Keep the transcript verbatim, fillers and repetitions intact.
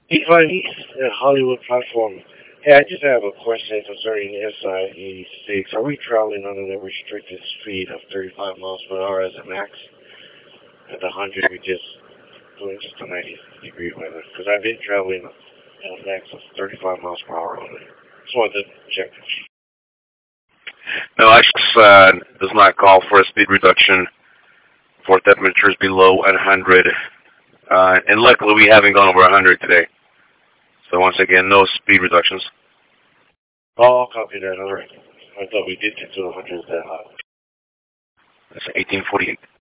East uh, Hollywood platform. Hey, I just have a question concerning S I eighty-six. Are we traveling under the restricted speed of thirty-five miles per hour as a max? At the one hundred, we just doing just a ninety degree weather. Because I've been traveling at a max of thirty-five miles per hour only. Just wanted to check. No, I uh, does not call for a speed reduction for temperatures below one hundred. Uh, and luckily we haven't gone over one hundred today. So once again, no speed reductions. Oh, I'll copy that. All right. I thought we did get to one hundred that hot. That's eighteen forty-eight.